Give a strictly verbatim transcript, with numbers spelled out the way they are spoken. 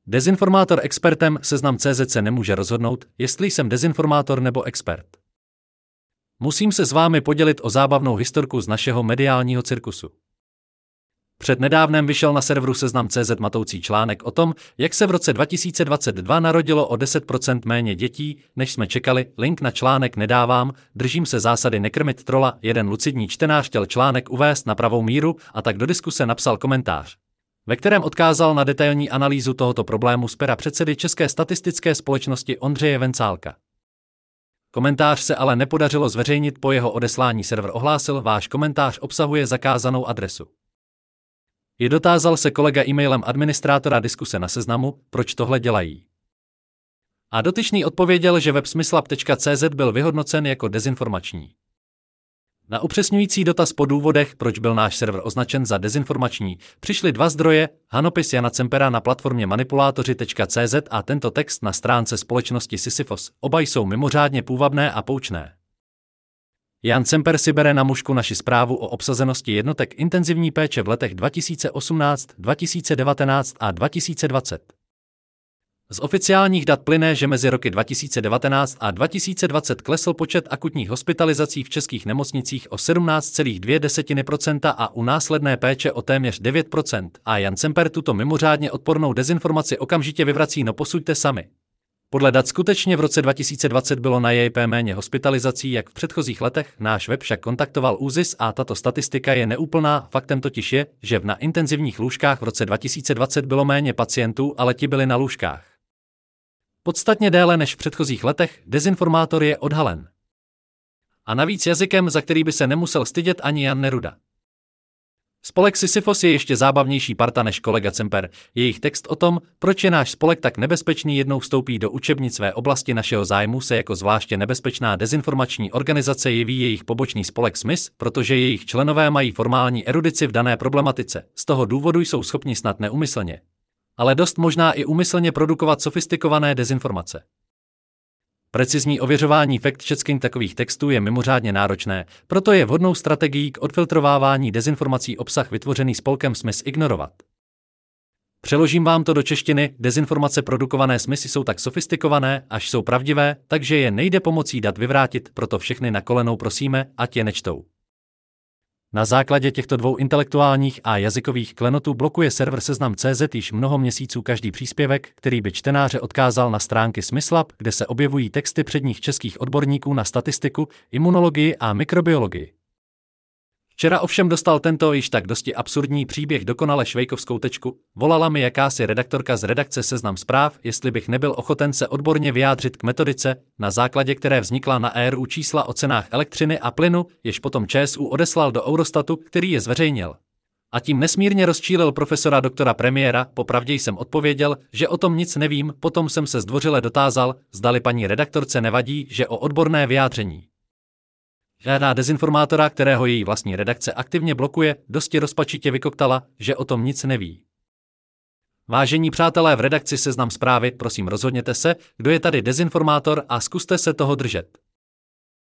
Dezinformátor expertem Seznam tečka cé zet se nemůže rozhodnout, jestli jsem dezinformátor nebo expert. Musím se s vámi podělit o zábavnou historku z našeho mediálního cirkusu. Před nedávnem vyšel na serveru Seznam tečka cé zet matoucí článek o tom, jak se v roce dva tisíce dvacet dva narodilo o deset procent méně dětí, než jsme čekali. Link na článek nedávám, držím se zásady nekrmit trola. Jeden lucidní čtenář chtěl článek uvést na pravou míru a tak do diskuse napsal komentář, ve kterém odkázal na detailní analýzu tohoto problému z pera předsedy České statistické společnosti Ondřeje Vencálka. Komentář se ale nepodařilo zveřejnit, po jeho odeslání server ohlásil, váš komentář obsahuje zakázanou adresu. I dotázal se kolega e-mailem administrátora diskuse na Seznamu, proč tohle dělají. A dotyčný odpověděl, že web smyslab tečka cé zet byl vyhodnocen jako dezinformační. Na upřesňující dotaz po důvodech, proč byl náš server označen za dezinformační, přišly dva zdroje, hanopis Jana Cempera na platformě manipulátoři tečka cé zet a tento text na stránce společnosti Sisyphos. Oba jsou mimořádně půvabné a poučné. Jan Cemper si bere na mušku naši zprávu o obsazenosti jednotek intenzivní péče v letech dva tisíce osmnáct, dva tisíce devatenáct a dva tisíce dvacet. Z oficiálních dat plyne, že mezi roky dva tisíce devatenáct a dva tisíce dvacet klesl počet akutních hospitalizací v českých nemocnicích o sedmnáct celá dvě procenta a u následné péče o téměř devět procent. A Jan Cemper tuto mimořádně odpornou dezinformaci okamžitě vyvrací, no posuďte sami. Podle dat skutečně v roce dva tisíce dvacet bylo na J P méně hospitalizací jak v předchozích letech, náš web však kontaktoval ÚZIS a tato statistika je neúplná, faktem totiž je, že na intenzivních lůžkách v roce dva tisíce dvacet bylo méně pacientů, ale ti byli na lůžkách podstatně déle než v předchozích letech. Dezinformátor je odhalen. A navíc jazykem, za který by se nemusel stydět ani Jan Neruda. Spolek Sisyphos je ještě zábavnější parta než kolega Cemper. Jejich text o tom, proč je náš spolek tak nebezpečný, jednou vstoupí do učebnic své oblasti našeho zájmu, se jako zvláště nebezpečná dezinformační organizace jeví jejich pobočný spolek Smys, protože jejich členové mají formální erudici v dané problematice. Z toho důvodu jsou schopni snad neúmyslně, ale dost možná i úmyslně produkovat sofistikované dezinformace. Precizní ověřování fact-checking takových textů je mimořádně náročné, proto je vhodnou strategií k odfiltrovávání dezinformací obsah vytvořený spolkem Smys ignorovat. Přeložím vám to do češtiny, dezinformace produkované Smysy jsou tak sofistikované, až jsou pravdivé, takže je nejde pomocí dat vyvrátit, proto všechny na kolenou prosíme, ať je nečtou. Na základě těchto dvou intelektuálních a jazykových klenotů blokuje server Seznam tečka cé zet již mnoho měsíců každý příspěvek, který by čtenáře odkázal na stránky Smyslab, kde se objevují texty předních českých odborníků na statistiku, imunologii a mikrobiologii. Včera ovšem dostal tento již tak dosti absurdní příběh dokonale švejkovskou tečku. Volala mi jakási redaktorka z redakce Seznam zpráv, jestli bych nebyl ochoten se odborně vyjádřit k metodice, na základě které vznikla na E R U čísla o cenách elektřiny a plynu, jež potom Č S U odeslal do Eurostatu, který je zveřejnil. A tím nesmírně rozčílil profesora doktora Premiéra. Popravdě jsem odpověděl, že o tom nic nevím, potom jsem se zdvořile dotázal, zdali paní redaktorce nevadí, že o odborné vyjádření žádá dezinformátora, kterého její vlastní redakce aktivně blokuje, dosti rozpačitě vykoktala, že o tom nic neví. Vážení přátelé v redakci Seznam zprávy, prosím rozhodněte se, kdo je tady dezinformátor a zkuste se toho držet.